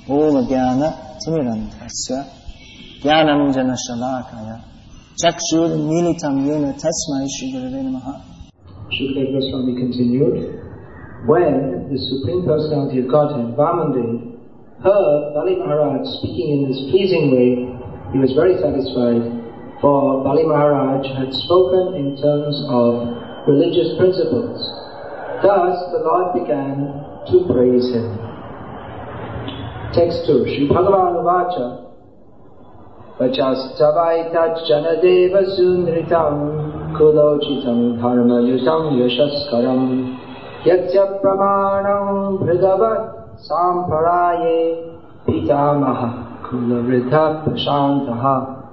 Om Jnana Timirantasya Jnanam Jana Shalakaya Chakshur Militam Yena Tasmai Shri Gurave Namaha. Shukadeva Goswami continued, when the Supreme Personality of Godhead, Vamandev, heard Bali Maharaj speaking in this pleasing way, he was very satisfied, for Bali Maharaj had spoken in terms of religious principles. Thus the Lord began to praise him. Text 2. Shri Bhagavan Vacha Vachastavaita Janadeva Sundritam Kulochitam Dharma Yutam Yashaskaram Yatya Pramanam Bhridavat Samparaye Pitamaha Kulavritha Prashantaha.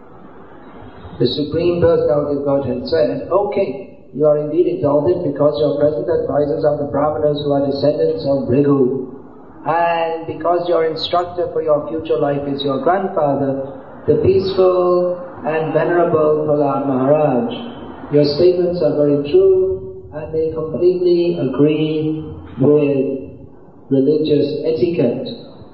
The Supreme Personality of Godhead said, O King, you are indeed exalted because your present advisors are the Brahmanas who are descendants of Bhrigu, and because your instructor for your future life is your grandfather, the peaceful and venerable Prahlad Maharaj. Your statements are very true, and they completely agree with religious etiquette.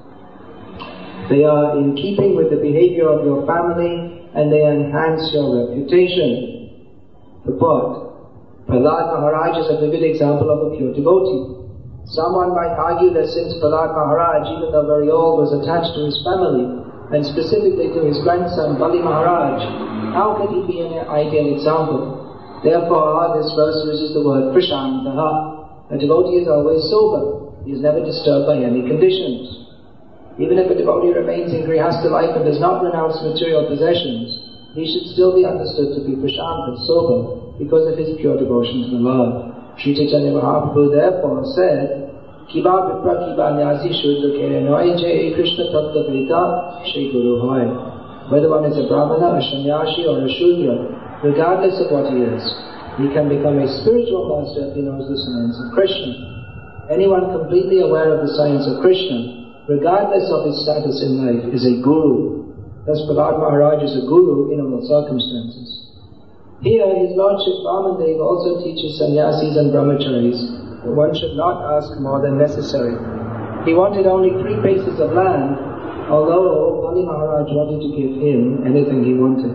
They are in keeping with the behavior of your family, and they enhance your reputation. Purport. Prahlad Maharaj is a vivid example of a pure devotee. Someone might argue that since Prahlad Maharaj, even though very old, was attached to his family, and specifically to his grandson Bali Maharaj, how could he be an ideal example? Therefore, this verse uses the word Prashantaha. A devotee is always sober. He is never disturbed by any conditions. Even if a devotee remains in Grihastha life and does not renounce material possessions, he should still be understood to be Prashanta, sober, because of his pure devotion to the Lord. Sri Chaitanya Mahaprabhu therefore said, Kiba Vipra Kiba Nyasi Shudra Kere Noi Je Krishna Tattva Veda Shri Guru Hoy. Whether one is a Brahmana, a Sannyashi or a Shudra, regardless of what he is, he can become a spiritual master if he knows the science of Krishna. Anyone completely aware of the science of Krishna, regardless of his status in life, is a guru. Thus Prahlad Maharaj is a guru in all circumstances. Here, His Lordship Vamandev also teaches sannyasis and brahmacharis that one should not ask more than necessary. He wanted only 3 paces of land, although Bali Maharaj wanted to give him anything he wanted.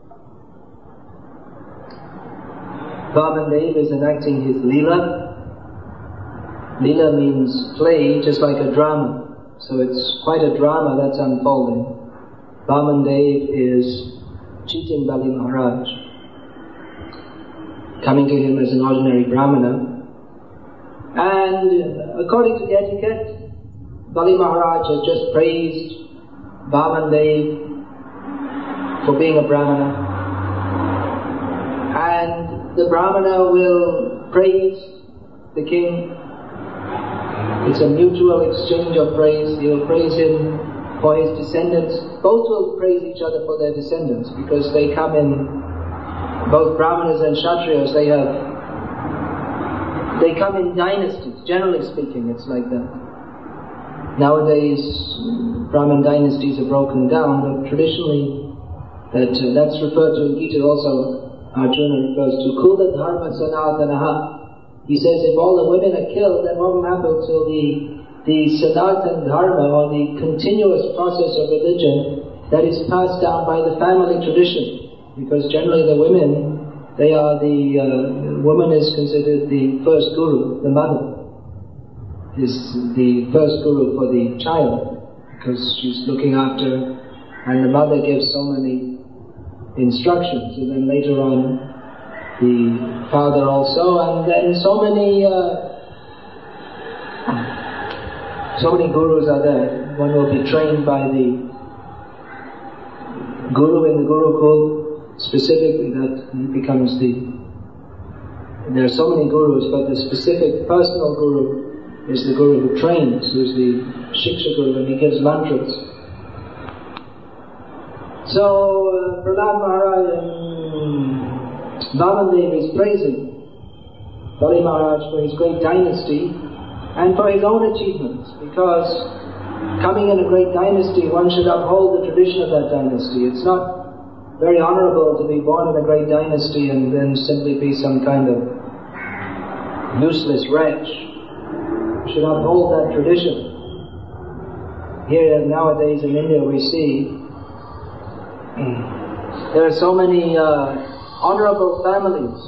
Vamandev is enacting his Leela. Leela means play, just like a drama. So it's quite a drama that's unfolding. Vamandev is cheating Bali Maharaj, coming to him as an ordinary Brahmana. And according to the etiquette, Bali Maharaj has just praised Vamandev for being a Brahmana. And the Brahmana will praise the king. It's a mutual exchange of praise. He'll praise him for his descendants. Both will praise each other for their descendants, because they come in, both Brahmanas and Kshatriyas, they come in dynasties. Generally speaking, it's like that. Nowadays, Brahmin dynasties are broken down, but traditionally, that's referred to in Gita also. Arjuna refers to Kula Dharma Sanatanaha. He says if all the women are killed, then what will happen to the Sanatan Dharma, or the continuous process of religion that is passed down by the family tradition? Because generally the women, the woman is considered the first guru, the mother is the first guru for the child, because she's looking after, and the mother gives so many instructions, and then later on the father also, and then so many gurus are there. One will be trained by the guru in the Gurukul, specifically that he becomes there are so many gurus, but the specific personal guru is the guru who trains, who's the Shiksha Guru, and he gives mantras. So Prahlad Maharaj Vamandev is praising Bali Maharaj for his great dynasty and for his own achievements, because coming in a great dynasty, one should uphold the tradition of that dynasty. It's not very honorable to be born in a great dynasty and then simply be some kind of useless wretch. You should uphold that tradition. here nowadays in India we see there are so many honorable families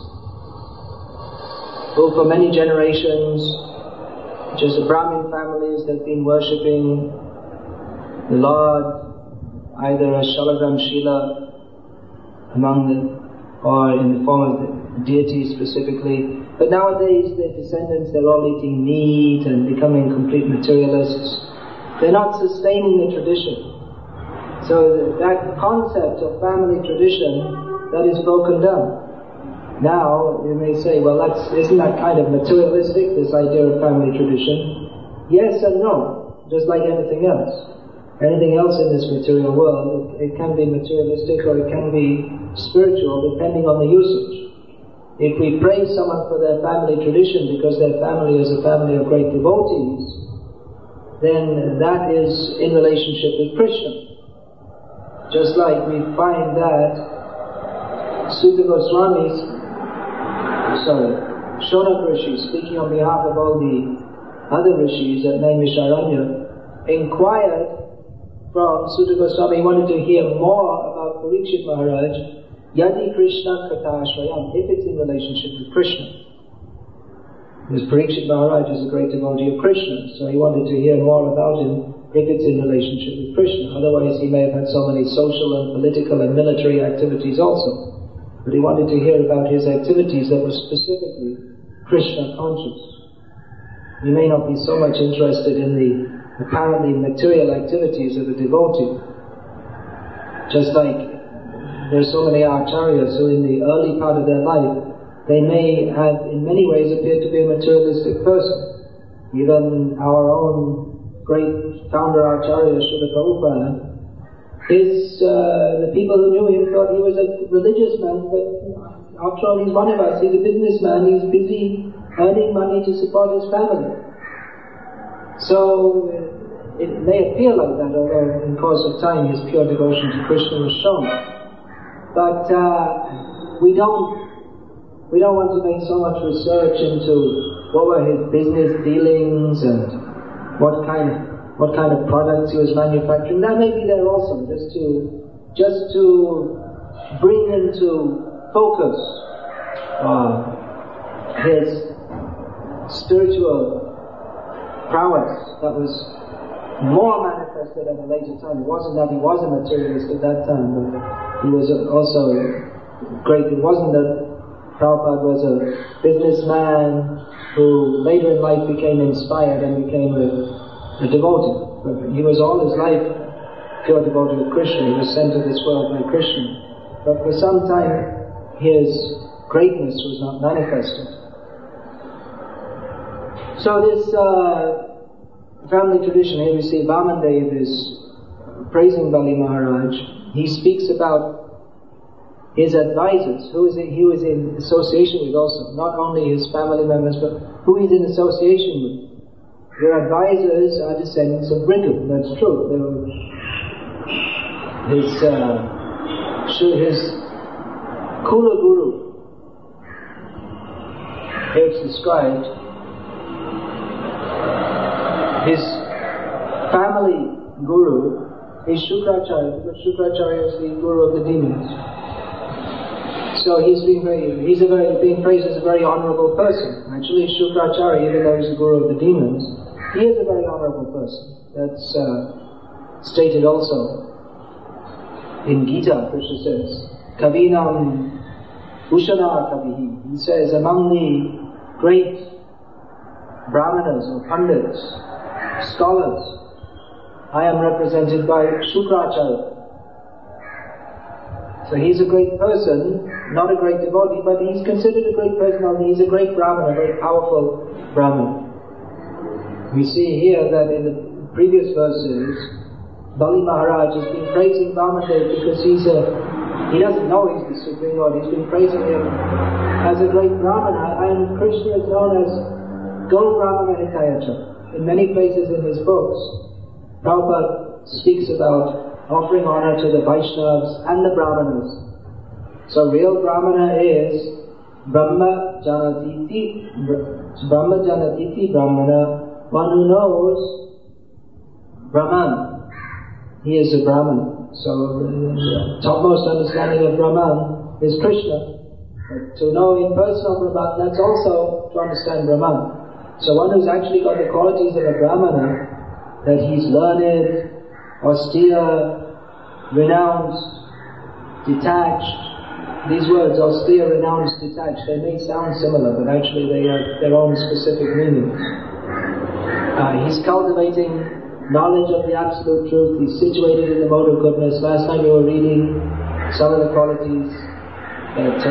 who for many generations, just the Brahmin families that have been worshipping the Lord, either as Shalagram Shila or in the form of the deity specifically. But nowadays their descendants, they're all eating meat and becoming complete materialists. They're not sustaining the tradition. So that concept of family tradition, that is broken down. Now, you may say, well, isn't that kind of materialistic, this idea of family tradition? Yes and no, just like anything else. Anything else in this material world, it can be materialistic or it can be spiritual, depending on the usage. If we praise someone for their family tradition because their family is a family of great devotees, then that is in relationship with Krishna. Just like we find that Sutta Goswami's Shonak Rishi, speaking on behalf of all the other rishis at Naimisharanya, inquired from Sutta Goswami, he wanted to hear more about Parikshit Maharaj, Yadi Krishna Katha Ashrayam, if it's in relationship with Krishna. Because Parikshit Maharaj is a great devotee of Krishna, so he wanted to hear more about him if it's in relationship with Krishna. Otherwise he may have had so many social and political and military activities also. But he wanted to hear about his activities that were specifically Krishna conscious. He may not be so much interested in the apparently material activities of a devotee. Just like there are so many acharyas who in the early part of their life, they may have in many ways appeared to be a materialistic person. Even our own great founder acharya, Srila Prabhupada, the people who knew him thought he was a religious man, but after all he's one of us, he's a businessman, he's busy earning money to support his family. So it may appear like that, although in course of time his pure devotion to Krishna was shown. But we don't want to make so much research into what were his business dealings and what kind of products he was manufacturing. That may be there also, just to bring into focus his spiritual prowess that was more manifested at a later time. It wasn't that he was a materialist at that time, but he was also great. It wasn't that Prabhupada was a businessman who later in life became inspired and became a devotee. But he was all his life pure devotee of Krishna. He was sent to this world by Krishna. But for some time his greatness was not manifested. So this family tradition, here we see Vamandev is praising Bali Maharaj. He speaks about his advisors, who he was in association with also, not only his family members, but who he's in association with. Your advisors are descendants of Bhrigu, that's true. His Kula Guru, here it's described, his family guru is Shukracharya, because Shukracharya is the guru of the demons. So he's being praised as a very honorable person. Actually, Shukracharya, even though he's the guru of the demons, he is a very honorable person. That's stated also in Gita. Krishna says, Kavinam Ushana Kavihi. He says, among the great brahmanas or pandits, scholars, I am represented by Shukracharya. So he's a great person, not a great devotee, but he's considered a great person. He's a great brahmana, a very powerful brahmana. We see here that in the previous verses, Bali Maharaj has been praising Vamandev because he doesn't know he's the Supreme Lord. He's been praising him as a great brahmana, and Krishna is known as Go Brahmana Hitayacha. In many places in his books, Prabhupada speaks about offering honor to the Vaishnavas and the Brahmanas. So real Brahmana is Brahma Janatiti Brahmana, one who knows Brahman. He is a Brahman. So the topmost understanding of Brahman is Krishna. But to know impersonal Brahman, that's also to understand Brahman. So one who's actually got the qualities of a Brahmana, that he's learned, austere, renounced, detached. These words, austere, renounced, detached, they may sound similar, but actually they have their own specific meanings. He's cultivating knowledge of the absolute truth. He's situated in the mode of goodness. Last night we were reading some of the qualities that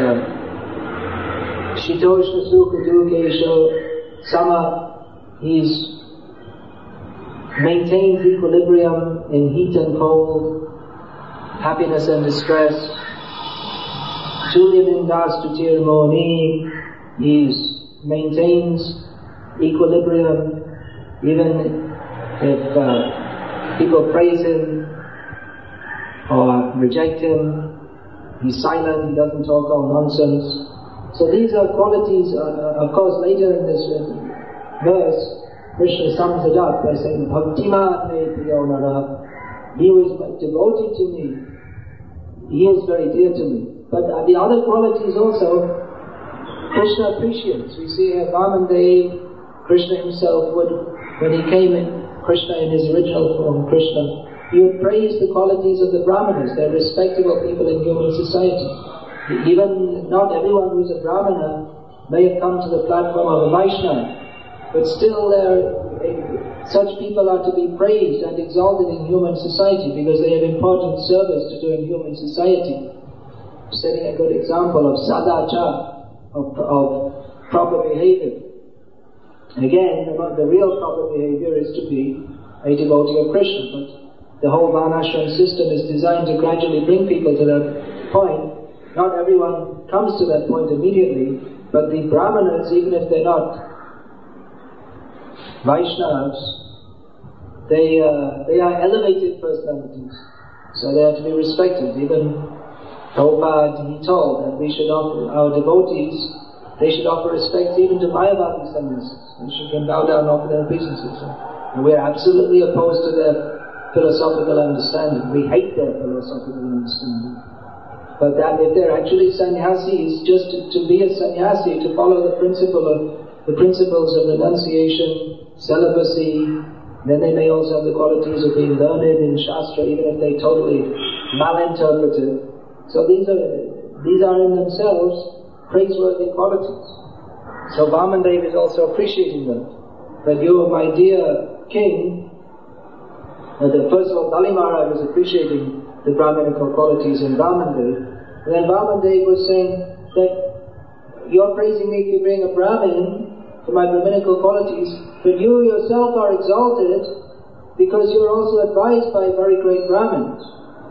Shitoshna Sukha Dukesha Sama. He's maintains equilibrium in heat and cold, happiness and distress. Tulya Bindas Tutir Moni, he maintains equilibrium even if people praise him or reject him. He's silent, he doesn't talk all nonsense. So these are qualities, of course later in this verse, Krishna sums it up by saying, Bhaktimat me priyo nara. He was devoted to me. He is very dear to me. But the other qualities also, Krishna appreciates. We see here Vaman Dev, Krishna himself would, when he came in, Krishna in his original form, Krishna, he would praise the qualities of the Brahmanas. They're respectable people in human society. Even not everyone who's a Brahmana may have come to the platform of a Vaishnava, but still such people are to be praised and exalted in human society because they have important service to do in human society. Setting a good example of sadachar, of proper behavior. Again, the real proper behavior is to be a devotee of Krishna, but the whole Varnashram system is designed to gradually bring people to that point. Not everyone comes to that point immediately, but the Brahmanas, even if they're not Vaishnavas, they are elevated personalities, so they are to be respected. Even Prabhupada, he told that we should offer our devotees, they should offer respect even to Mayavadi sannyasis. They should bow down and offer their obeisances. And we are absolutely opposed to their philosophical understanding. We hate their philosophical understanding. But that if they're actually sannyasis, just to be a sannyasi, to follow the principles of renunciation, celibacy, then they may also have the qualities of being learned in Shastra, even if they totally malinterpret it. So these are in themselves praiseworthy qualities. So Vamandev is also appreciating that. That you, my dear king, first of all, Dali Maharaj was appreciating the Brahminical qualities in Vamandev. And then Vamandev was saying that you're praising me for being a Brahmin, for my Brahminical qualities, but you yourself are exalted because you're also advised by very great Brahmins.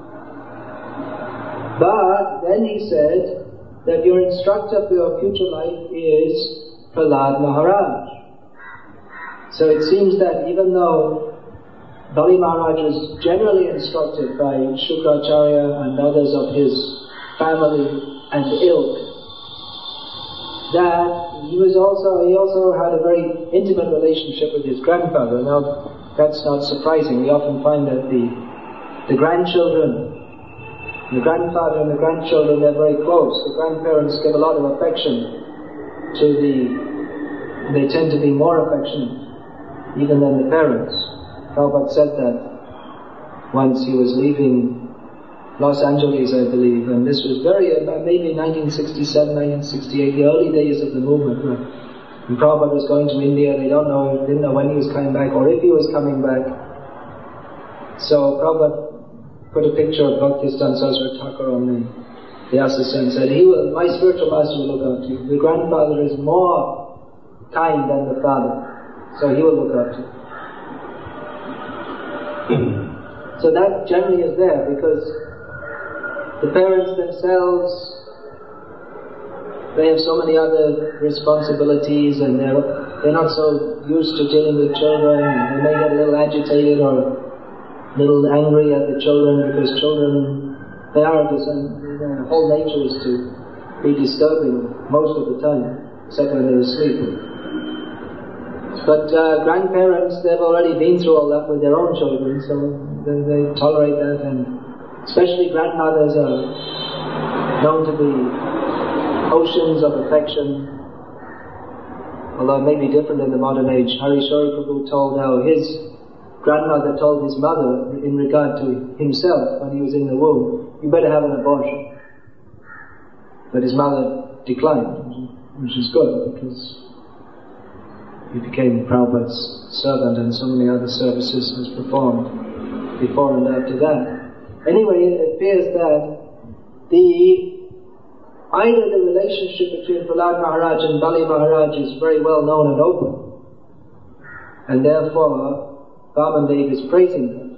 But then he said that your instructor for your future life is Prahlad Maharaj. So it seems that even though Bali Maharaj was generally instructed by Shukracharya and others of his family and ilk, that he also had a very intimate relationship with his grandfather. Now that's not surprising. We often find that the grandchildren, the grandfather and the grandchildren, they're very close. The grandparents give a lot of affection they tend to be more affectionate even than the parents. Prabhupada said that once he was leaving Los Angeles, I believe, and this was maybe 1967, 1968, the early days of the movement. When Prabhupada was going to India, they didn't know when he was coming back or if he was coming back. So Prabhupada put a picture of Bhaktisiddhanta Saraswati Thakur on the assistant and said, my spiritual master will look after you. The grandfather is more kind than the father, so he will look after you. So that generally is there because the parents themselves, they have so many other responsibilities and they're not so used to dealing with children, and they may get a little agitated or a little angry at the children because children, their whole nature is to be disturbing most of the time, except when they're asleep. But grandparents, they've already been through all that with their own children, so they tolerate that, and especially grandmothers are known to be oceans of affection, although it may be different in the modern age. Hari Shori Prabhu told how his grandmother told his mother in regard to himself when he was in the womb, you better have an abortion. But his mother declined, which is good, because he became Prabhupada's servant, and so many other services was performed before and after that. Anyway, it appears that either the relationship between Prahlad Maharaj and Bali Maharaj is very well known and open, and therefore Vamandev is praising that.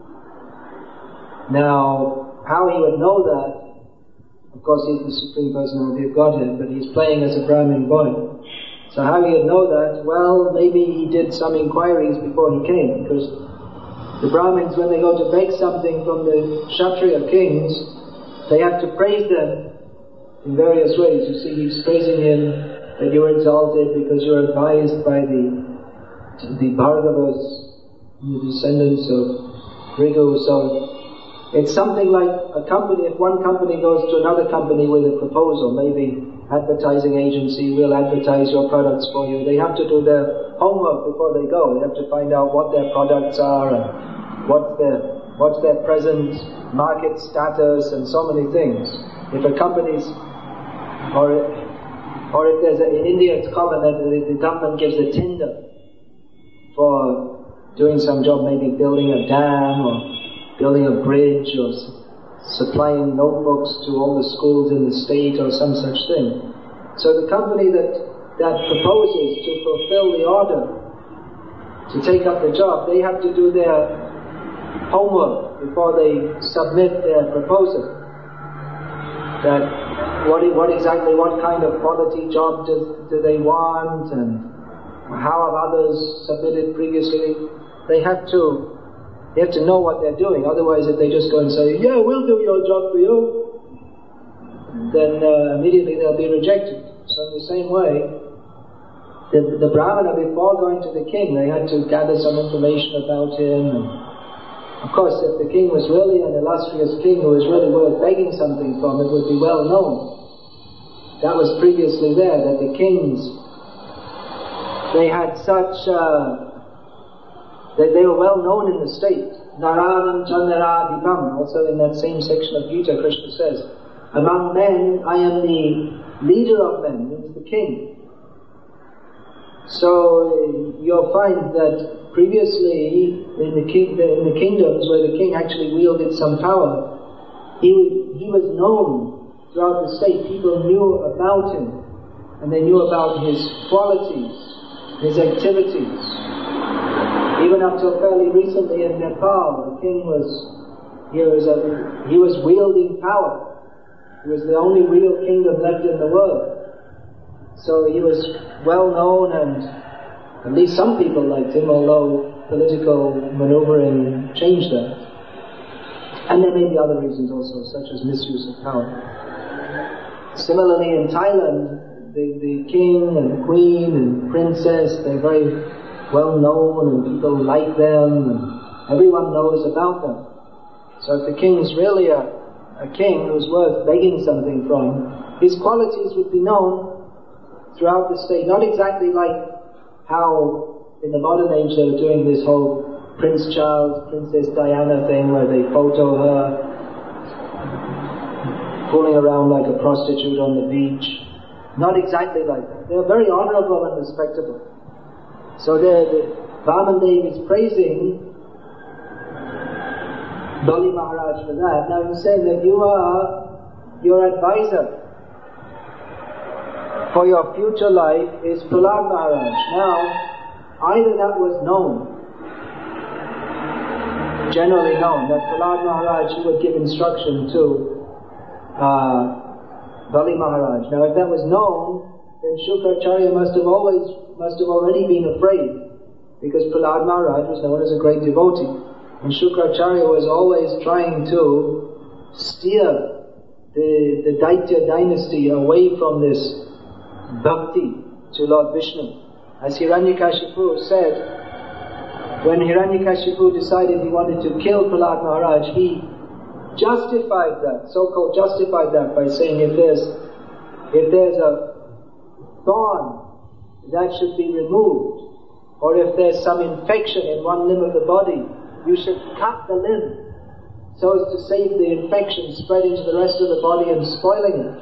Now, how he would know that? Of course, he's the Supreme Personality of Godhead, but he's playing as a Brahmin boy. So how he would know that? Well, maybe he did some inquiries before he came, because the Brahmins, when they go to beg something from the Kshatriya kings, they have to praise them in various ways. You see, he's praising him that you were exalted because you were advised by the Bhargavas, the descendants of Rigu. So it's something like a company, if one company goes to another company with a proposal, maybe advertising agency will advertise your products for you. They have to do their homework before they go. They have to find out what their products are and what's their present market status and so many things. If a company's, or if there's in India it's common that the government gives a tender for doing some job, maybe building a dam or building a bridge or supplying notebooks to all the schools in the state or some such thing. So the company that proposes to fulfill the order, to take up the job, they have to do their homework before they submit their proposal. That what kind of quality job do they want, and how have others submitted previously. They have to know what they're doing. Otherwise, if they just go and say, yeah, we'll do your job for you, then immediately they'll be rejected. So in the same way, the Brahmana, before going to the king, they had to gather some information about him. And of course, if the king was really an illustrious king who was really worth begging something from, it would be well known. That was previously there, that the kings, they had such... that they were well known in the state. Naranam Chandaradipam, also in that same section of Gita, Krishna says, among men, I am the leader of men, means the king. So you'll find that previously in the kingdoms where the king actually wielded some power, he was known throughout the state. People knew about him, and they knew about his qualities, his activities. Even up till fairly recently in Nepal, the king was wielding power. He was the only real kingdom left in the world. So he was well known, and at least some people liked him, although political maneuvering changed that. And there may be other reasons also, such as misuse of power. Similarly in Thailand, the king and the queen and princess, they're very well known, and people like them, and everyone knows about them. So if the king is really a king who's worth begging something from, his qualities would be known throughout the state. Not exactly like how in the modern age they were doing this whole Prince Charles, Princess Diana thing, where they photo her fooling around like a prostitute on the beach. Not exactly like that. They were very honorable and respectable. So Vamandev is praising Bali Maharaj for that. Now he's saying that you are your advisor for your future life is Prahlad Maharaj. Now, either that was known, generally known, that Prahlad Maharaj would give instruction to Bali Maharaj. Now if that was known, then Shukracharya must have already been afraid, because Prahlad Maharaj was known as a great devotee, and Shukracharya was always trying to steer the Daitya dynasty away from this bhakti to Lord Vishnu. As Hiranyakashipu said, when Hiranyakashipu decided he wanted to kill Prahlad Maharaj, he justified that, so-called justified that by saying if there's a thorn that should be removed, or if there's some infection in one limb of the body, you should cut the limb so as to save the infection spreading to the rest of the body and spoiling it.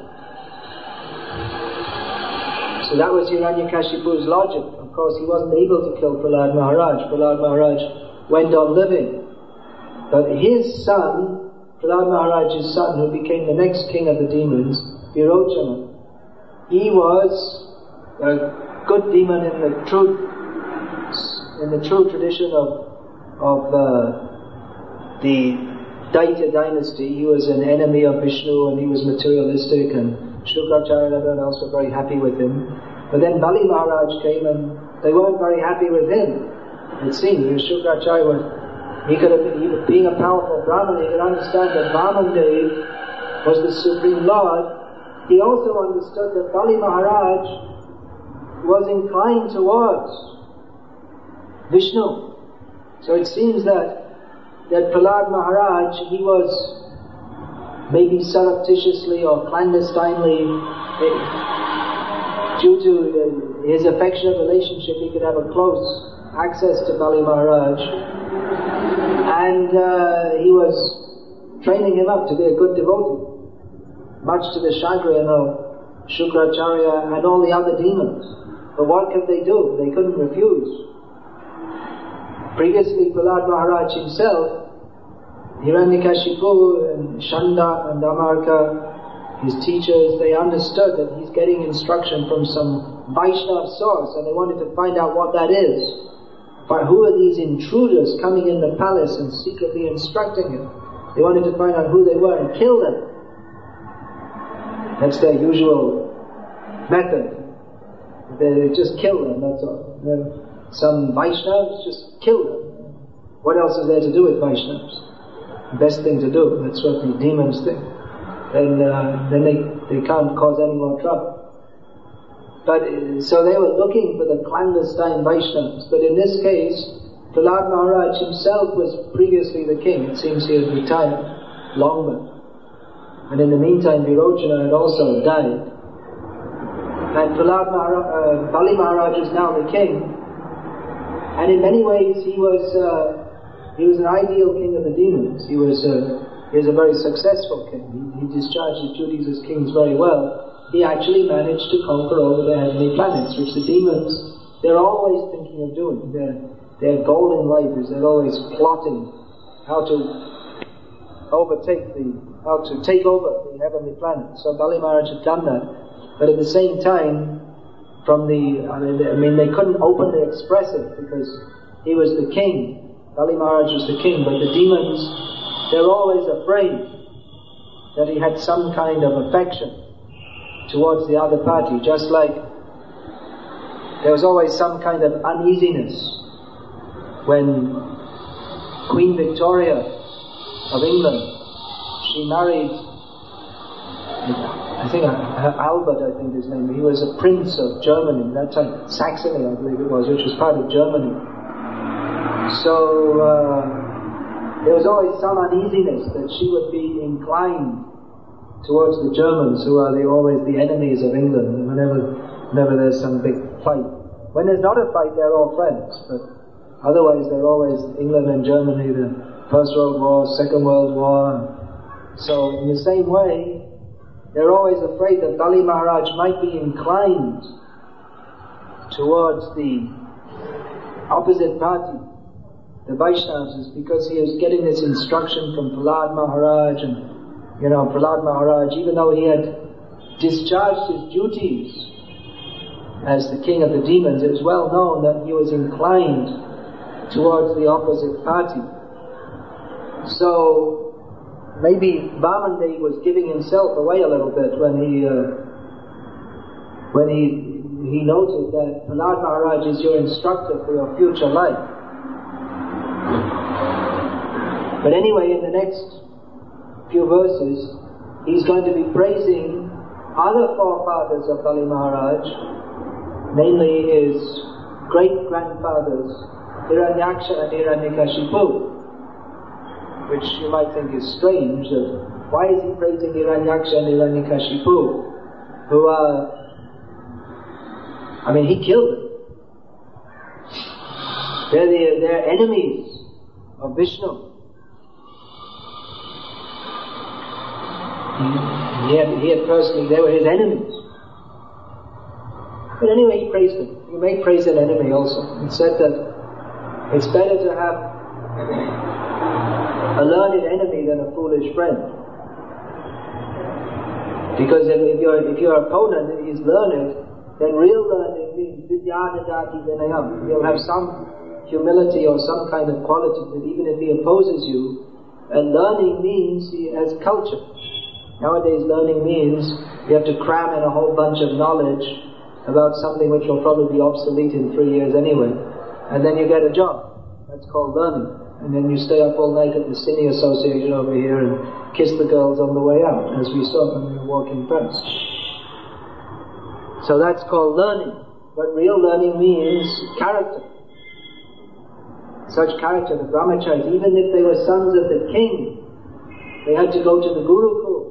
So that was Hiranyakashipu's logic. Of course, he wasn't able to kill Prahlad Maharaj. Prahlad Maharaj went on living. But his son, Prahlad Maharaj's son, who became the next king of the demons, Virochana, he was a good demon in the true tradition of the Daitya dynasty. He was an enemy of Vishnu and he was materialistic, and Shukracharya and everyone else were very happy with him. But then Bali Maharaj came and they weren't very happy with him. It seemed Shukracharya being a powerful Brahmin, he could understand that Vamandev was the Supreme Lord. He also understood that Bali Maharaj was inclined towards Vishnu. So it seems that Prahlad Maharaj, he was maybe surreptitiously or clandestinely, due to his affectionate relationship, he could have a close access to Bali Maharaj, and he was training him up to be a good devotee, much to the chagrin of Shukracharya and all the other demons. But what could they do? They couldn't refuse. Previously, Prahlad Maharaj himself, Hiranyakashipu and Shanda and Damarka, his teachers, they understood that he's getting instruction from some Vaishnava source, and they wanted to find out what that is. But who are these intruders coming in the palace and secretly instructing him? They wanted to find out who they were and kill them. That's their usual method. They just kill them, that's all. Some Vaishnavas, just kill them. What else is there to do with Vaishnavas? The best thing to do, that's what the demons think. Then they can't cause any more trouble. But so they were looking for the clandestine Vaishnavas. But in this case, Prahlad Maharaj himself was previously the king. It seems he had retired long back. And in the meantime, Virochana had also died. And Bali Maharaj is now the king. And in many ways, he was an ideal king of the demons. He was a very successful king. He discharged his duties as king very well. He actually managed to conquer over the heavenly planets, which the demons, they're always thinking of doing. Their goal in life is they're always plotting how to take over the heavenly planets. So Bali Maharaj had done that. But at the same time, they couldn't openly express it because he was the king. Bali Maharaj was the king, but the demons, they're always afraid that he had some kind of affection towards the other party, just like there was always some kind of uneasiness when Queen Victoria of England, she married, Albert, I think his name, he was a prince of Germany, that time, Saxony, I believe it was, which was part of Germany. So, there was always some uneasiness that she would be inclined towards the Germans, who are always the enemies of England, whenever there's some big fight. When there's not a fight, they're all friends, but otherwise they're always England and Germany, the First World War, Second World War. So in the same way, they're always afraid that Bali Maharaj might be inclined towards the opposite party, the Vaishnavas, because he was getting this instruction from Prahlad Maharaj, and Prahlad Maharaj, even though he had discharged his duties as the king of the demons, it was well known that he was inclined towards the opposite party. So maybe Vamandev was giving himself away a little bit when he noted that Prahlad Maharaj is your instructor for your future life. But anyway, in the next few verses, he's going to be praising other forefathers of Bali Maharaj, namely his great-grandfathers, Hiranyaksha and Hiranyakashipu, which you might think is strange. Why is he praising Hiranyaksha and Hiranyakashipu, who are, he killed them. They're enemies of Vishnu. He had personally, they were his enemies. But anyway, he praised them. You may praise an enemy also. He said that it's better to have a learned enemy than a foolish friend. Because if your opponent is learned, then real learning means vidyadadati vinayam. He'll have some humility or some kind of quality that even if he opposes you, and learning means he has culture. Nowadays learning means you have to cram in a whole bunch of knowledge about something which will probably be obsolete in 3 years anyway, and then you get a job. That's called learning. And then you stay up all night at the Cine Association over here and kiss the girls on the way out, as we saw when we were walking past. So that's called learning. But real learning means character. Such character, the brahmacharis, even if they were sons of the king, they had to go to the Gurukul.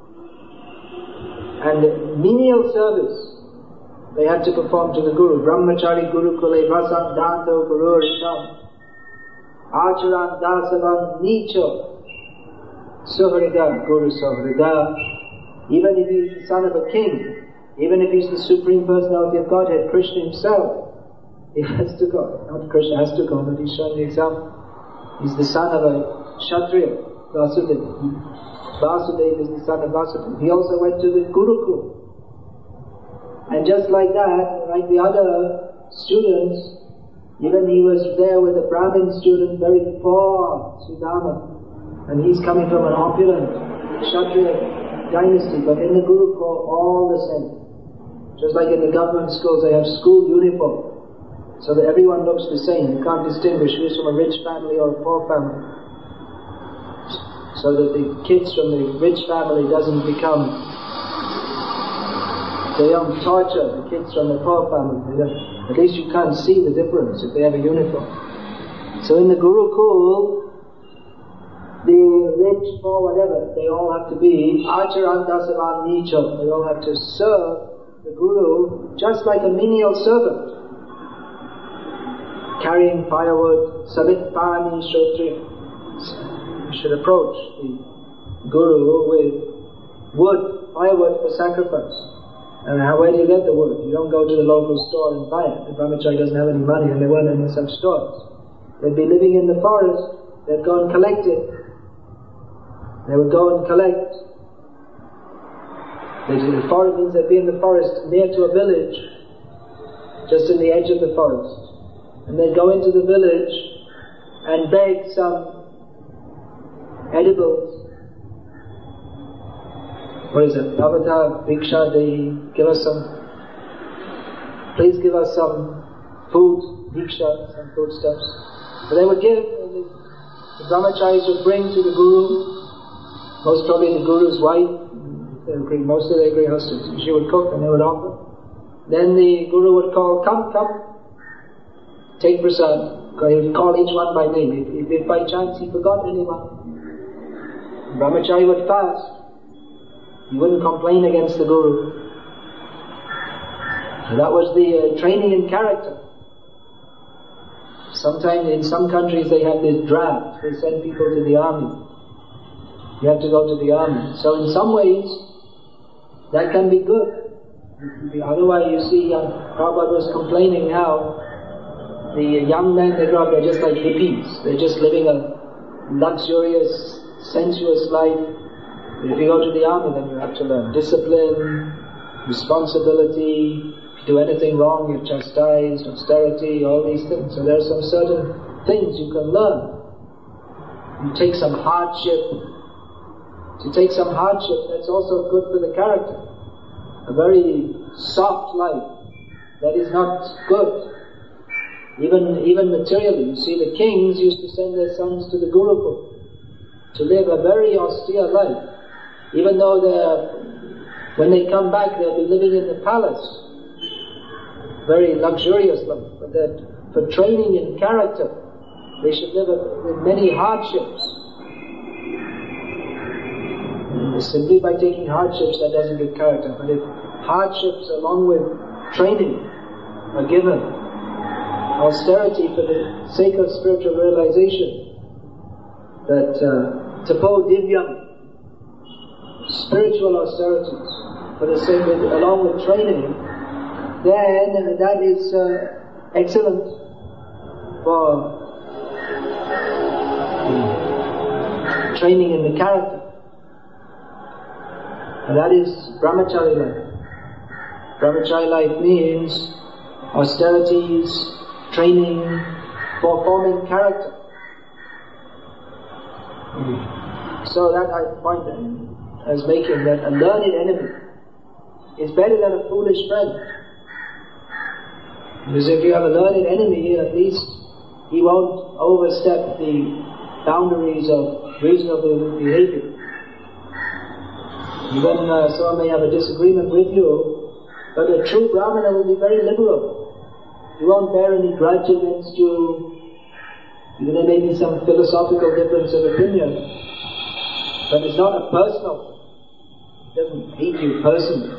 And menial service they had to perform to the Guru. Brahmachari Gurukule Vasam Danto Guru Risham Acharan Dasavan Nicho Suhrida Guru Suhrida. Even if he's the son of a king, even if he's the Supreme Personality of Godhead, Krishna himself, he has to go. Not Krishna has to go, but he's showing the example. He's the son of a Kshatriya, Vasudeva. Vasudeva is the son of Vasudeva. He also went to the Gurukul. And just like that, like the other students, even he was there with a Brahmin student, very poor, Sudama. And he's coming from an opulent Kshatriya dynasty, but in the Gurukul, all the same. Just like in the government schools, they have school uniform, so that everyone looks the same. You can't distinguish who's from a rich family or a poor family. So that the kids from the rich family doesn't become, they don't torture the kids from the poor family. At least you can't see the difference if they have a uniform. So in the Gurukul, the rich, poor, whatever, they all have to be Acharan Dasavan Nicho. They all have to serve the Guru just like a menial servant, carrying firewood. Savitpani Shotri. You should approach the Guru with wood, firewood for sacrifice. And where do you get the wood? You don't go to the local store and buy it. The brahmachari doesn't have any money, and there weren't any such stores. They'd be living in the forest. They'd go and collect it. They would go and collect. The forest means they'd be in the forest near to a village, just in the edge of the forest. And they'd go into the village and beg some edibles. What is it? Bhavata Bhiksha Dehi, give us some, please give us some food, Bhiksha, some foodstuffs. But they would give, the brahmacharis would bring to the Guru, most probably the Guru's wife, most of the agree husbands. She would cook and they would offer. Then the Guru would call, come, take prasad. He would call each one by name. If by chance he forgot anyone, the brahmachari would fast. He wouldn't complain against the Guru. So that was the training in character. Sometimes in some countries they have this draft. They send people to the army. You have to go to the army. So in some ways, that can be good. Otherwise you see, Prabhupada was complaining how the young men they grow up, they're just like hippies. They're just living a luxurious, sensuous life. But if you go to the army, then you have to learn discipline, responsibility. If you do anything wrong, you're chastised, austerity, all these things. So there are some certain things you can learn. You take some hardship. To take some hardship, that's also good for the character. A very soft life, that is not good. Even materially. You see, the kings used to send their sons to the Gurukul to live a very austere life. Even though when they come back, they'll be living in the palace. very luxurious life, but that for training in character, they should live with many hardships. And simply by taking hardships, that doesn't give character. But if hardships along with training are given, austerity for the sake of spiritual realization, that tapo divyam, spiritual austerities for the sake of, along with training, then that is excellent for training in the character. And that is brahmachari life. Brahmachari life means austerities, training for forming character. So that I point as making that a learned enemy is better than a foolish friend. Because if you have a learned enemy, at least he won't overstep the boundaries of reasonable behavior. Even someone may have a disagreement with you, but a true Brahmana will be very liberal. He won't bear any grudge against you. Even there may be some philosophical difference of opinion, but it's not a personal thing. He doesn't hate you personally.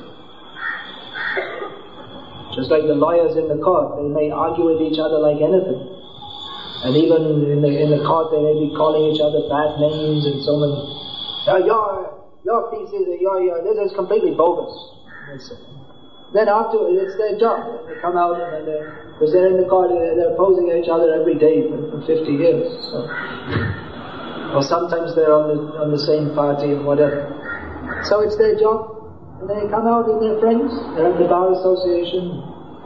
Just like the lawyers in the court, they may argue with each other like anything. And even in the court, they may be calling each other bad names and so many. Your thesis, this is completely bogus. Then afterwards, it's their job. They come out and because they're in the court, they're opposing each other every day for 50 years. So. Or sometimes they're on the same party or whatever. So it's their job. And they come out with their friends. They're at the bar association.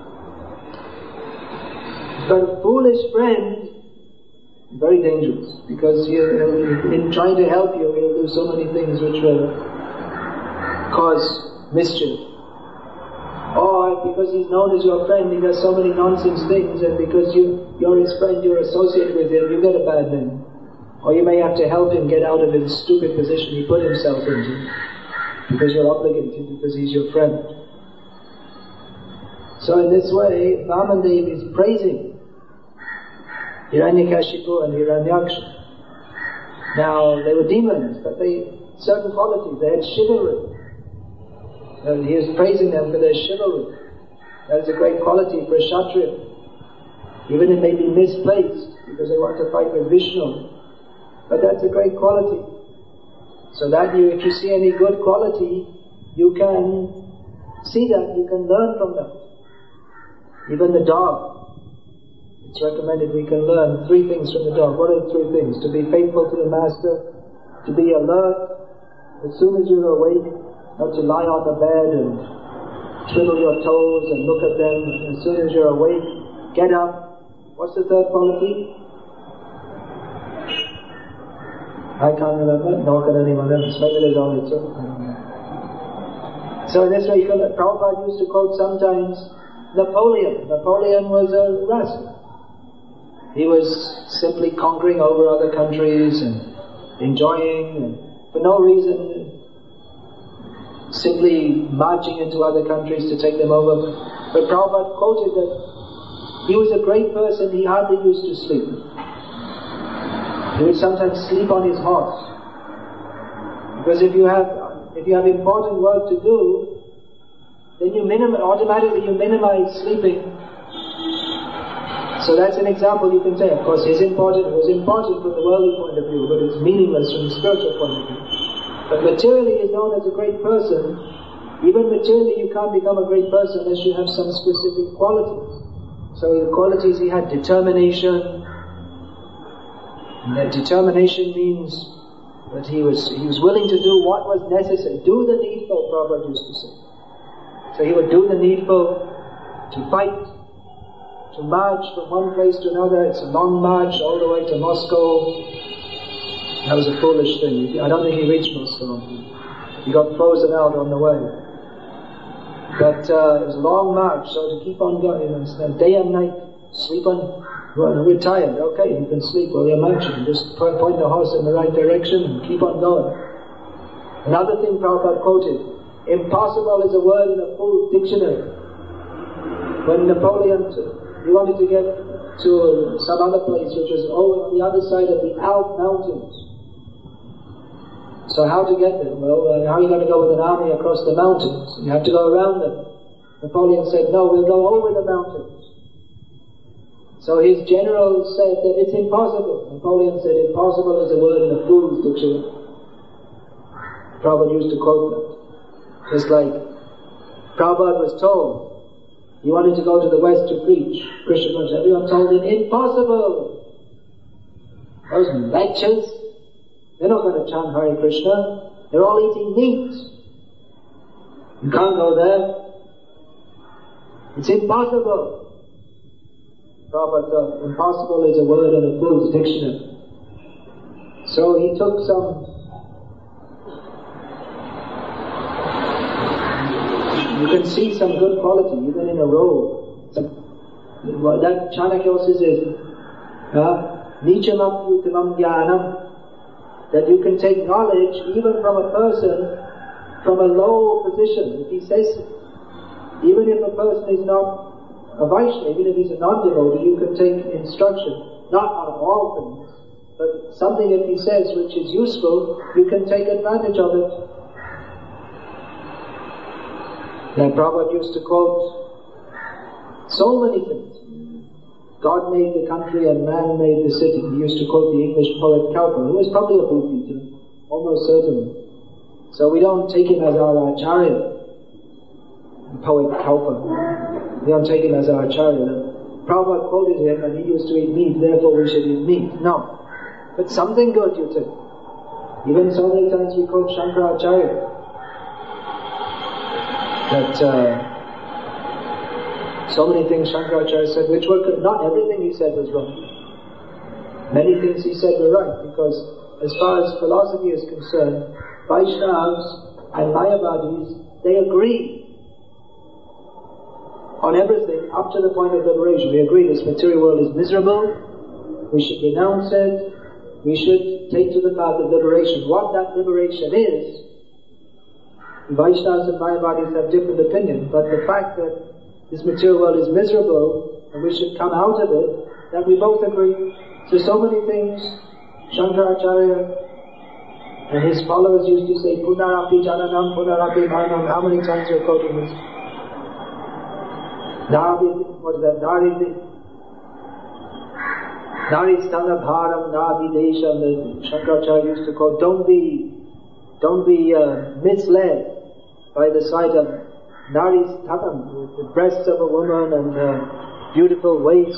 But a foolish friend, very dangerous, because in trying to help you, he'll do so many things which will cause mischief. Or because he's known as your friend, he does so many nonsense things, and because you're his friend, you're associated with him, you get a bad name. Or you may have to help him get out of his stupid position he put himself into, because you're obligated, because he's your friend. So in this way, Vamandev is praising Hiranyakashipu and Hiranyaksha. Now, they were demons, but they certain qualities. They had chivalry. And he is praising them for their chivalry. That is a great quality for a Kshatriya. Even it may be misplaced, because they want to fight with Vishnu. But that's a great quality. So that if you see any good quality, you can see that, you can learn from that. Even the dog. It's recommended we can learn 3 things from the dog. What are the 3 things? To be faithful to the master, to be alert as soon as you're awake, not to lie on the bed and twiddle your toes and look at them. As soon as you're awake, get up. What's the 3rd quality? I can't remember, nor can anyone else. Maybe there's only 2. I don't know. So in this way, Prabhupada used to quote sometimes Napoleon. Napoleon was a rascal. He was simply conquering over other countries and enjoying, and for no reason, simply marching into other countries to take them over. But Prabhupada quoted that he was a great person, he hardly used to sleep. He would sometimes sleep on his horse. Because if you have important work to do, then automatically you minimize sleeping. So that's an example you can say. Of course, it was important from the worldly point of view, but it's meaningless from the spiritual point of view. But materially is known as a great person. Even materially you can't become a great person unless you have some specific qualities. So the qualities he had, determination. And that determination means that he was willing to do what was necessary. Do the needful, Prabhupada used to say. So he would do the needful to fight, to march from one place to another. It's a long march all the way to Moscow. That was a foolish thing. I don't think he reached Moscow. He got frozen out on the way. But it was a long march, so to keep on going, day and night, sleep on. Well, we're tired. Okay, you can sleep while you're marching. Just point the horse in the right direction and keep on going. Another thing Prabhupada quoted, impossible is a word in a full dictionary. When Napoleon, he wanted to get to some other place which was over on the other side of the Alp mountains. So how to get there? Well, how are you going to go with an army across the mountains? You have to go around them. Napoleon said, no, we'll go over the mountains. So his general said that it's impossible. Napoleon said, impossible is a word in a fool's dictionary. Prabhupada used to quote that. Just like Prabhupada was told, he wanted to go to the West to preach Krishna consciousness. Everyone told him, impossible! Those lectures, they're not going to chant Hare Krishna. They're all eating meat. You can't go there. It's impossible. Prabhupada thought, impossible is a word in a fool's dictionary. So he took some... You can see some good quality even in a robe. That Chanakya also says, Nichamam Utamam Jnanam, that you can take knowledge even from a person from a low position. If he says, even if a person is not a Vaishnava, even if he's a non-devotee, you can take instruction, not out of all things, but something if he says which is useful, you can take advantage of it. Then Prabhupada used to quote so many things. God made the country and man made the city. He used to quote the English poet Cowper, who was probably a Bhutita, almost certainly. So we don't take him as our Acharya, the poet Cowper. We don't take him as our Acharya. Prabhupada quoted him and he used to eat meat, therefore we should eat meat. No. But something good you take. Even so many times we quote Shankaracharya. That so many things Shankaracharya said which were good. Not everything he said was wrong. Many things he said were right, because as far as philosophy is concerned, Vaishnavas and Mayavadis, they agree on everything up to the point of liberation. We agree this material world is miserable, we should renounce it, we should take to the path of liberation. What that liberation is, Vaishnavas and Mayavadis have different opinions, but the fact that this material world is miserable and we should come out of it, that we both agree. So many things Shankaracharya and his followers used to say, Punarapi Jananam, Punarapi Maranam. How many times you're quoting this? What is that? Naristana Bharam, Nadi Desham. Shankaracharya used to quote, don't be misled by the sight of Nari's Tatam, the breasts of a woman and beautiful waist.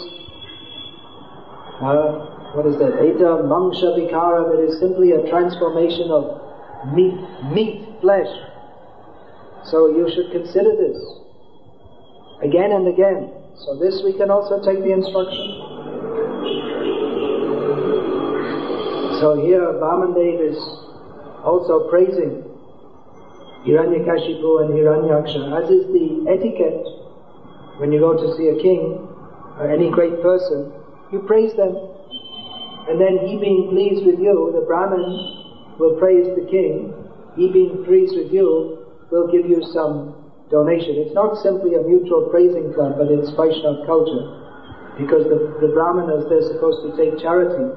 What is that? Eta Mangsha Vikara, that is simply a transformation of meat, flesh. So you should consider this again and again. So this we can also take the instruction. So here Vamandev is also praising Hiranyakashipu and Hiranyaksha, as is the etiquette when you go to see a king or any great person. You praise them, and then he being pleased with you, the Brahmin will praise the king. He being pleased with you will give you some donation. It's not simply a mutual praising club, but it's Vaishnava culture, because the Brahmanas, they're supposed to take charity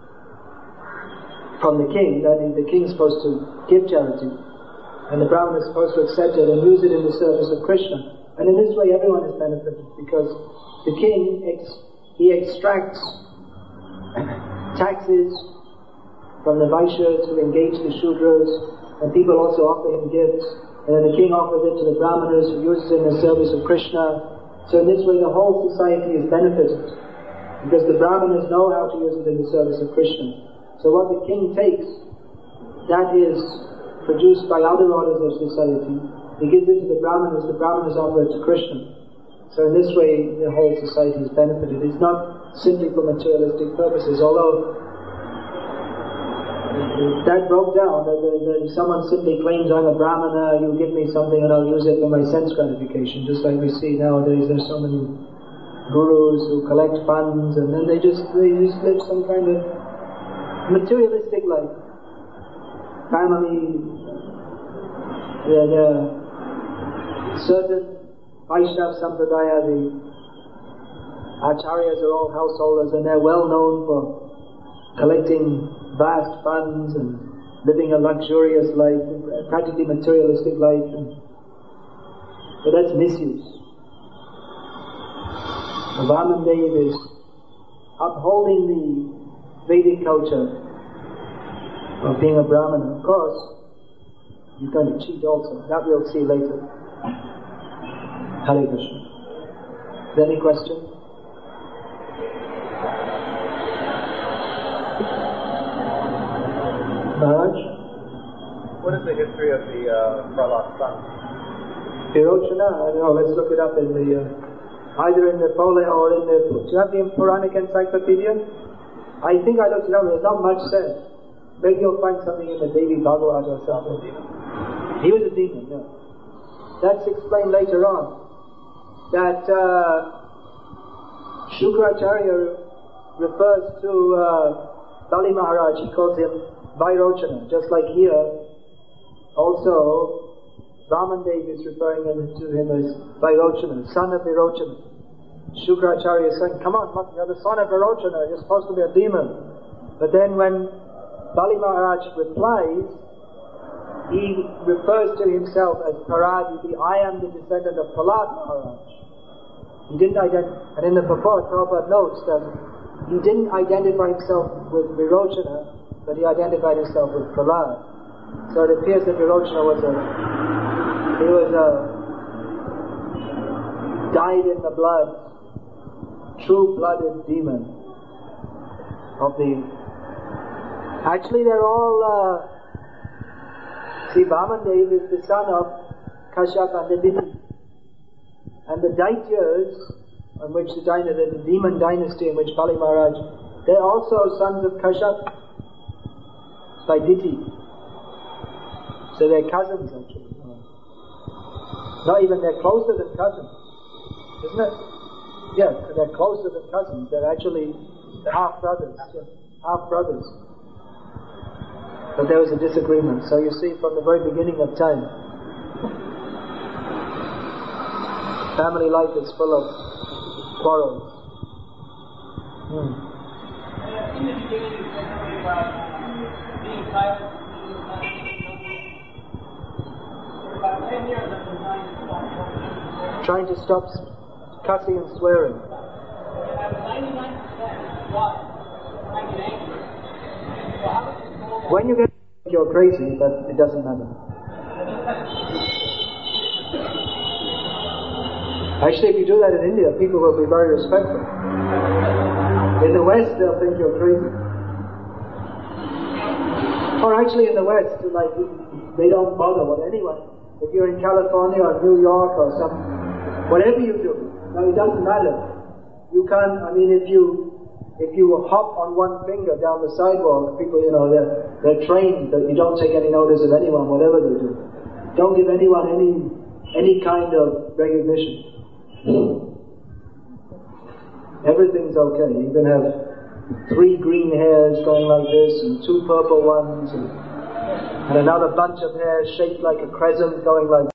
from the king. That is, the king is supposed to give charity, and the Brahman is supposed to accept it and use it in the service of Krishna. And in this way everyone is benefited, because the king, he extracts taxes from the Vaishyas who engage the Shudras, and people also offer him gifts, and then the king offers it to the Brahmanas who use it in the service of Krishna. So in this way the whole society is benefited, because the Brahmanas know how to use it in the service of Krishna. So what the king takes, that is produced by other orders of society. He gives it to the Brahmanas offer it to Krishna. So in this way the whole society is benefited. It's not simply for materialistic purposes, although that broke down, that someone simply claims, I'm a Brahmana, you give me something and I'll use it for my sense gratification. Just like we see nowadays, there's so many gurus who collect funds and then they just live some kind of materialistic life. Family, certain Vaishnava Sampradaya, the Acharyas are all householders, and they're well known for collecting vast funds and living a luxurious life, practically materialistic life. But that's misuse. Vamandev is upholding the Vedic culture of being a Brahmana. Of course, he's going to cheat also. That we'll see later. Hare Krishna. Is there any question? Maharaj? What is the history of the Prahlad son? Virochana? I don't know, let's look it up in the either in the Pole or in the... Do you have the Puranic Encyclopedia? I think I looked it up, there's not much said. Maybe you'll find something in the Devi Bhagavad or something. He was a demon, yeah. That's explained later on. That Shukracharya refers to Bali Maharaj, he calls him Vairochana, just like here. Also, Vamandev is referring to him as Vairochana, son of Virochana. Shukracharya is saying, come on, you're the son of Virochana, you're supposed to be a demon. But then when Bali Maharaj replies, he refers to himself as Paraditi, I am the descendant of Prahlad Maharaj. He didn't identify, and in the purport, Prabhupada notes that he didn't identify himself with Virochana, but he identified himself with Prahlad. So it appears that Virochana was dyed in the blood, true-blooded demon of the... Actually, they're all... See, Vamandev is the son of Kashyapa and Aditi. And the Daityas, on which the demon dynasty in which Bali Maharaj, they're also sons of Kashyapa by Diti. So they're cousins actually. Not even, they're closer than cousins. Isn't it? Yeah, they're closer than cousins. They're actually half brothers. Yeah, half brothers. But there was a disagreement. So you see, from the very beginning of time, family life is full of quarrels. In the beginning, you said something about being silent. For about 10 years, I've been trying to stop Cussing and swearing. And I was 99% why I get angry. So how would you control that? When you get you're crazy, but it doesn't matter. Actually, if you do that in India, people will be very respectful. In the West, they'll think you're crazy. Or actually in the West, like, they don't bother with anyone. If you're in California or New York or something, whatever you do, now it doesn't matter. You can't, I mean, if you hop on one finger down the sidewalk, people, they're trained that you don't take any notice of anyone, whatever they do. Don't give anyone any kind of recognition. Everything's okay. You can have 3 green hairs going like this, and 2 purple ones, and another bunch of hairs shaped like a crescent going like